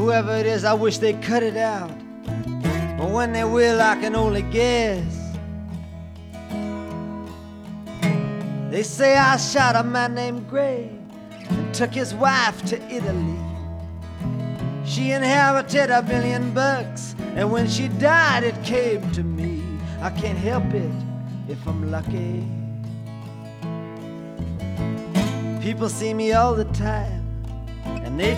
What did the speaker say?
whoever it is, I wish they'd cut it out. But when they will, I can only guess. They say I shot a man named Gray and took his wife to Italy. She inherited $1 million, and when she died, it came to me. I can't help it if I'm lucky. People see me all the time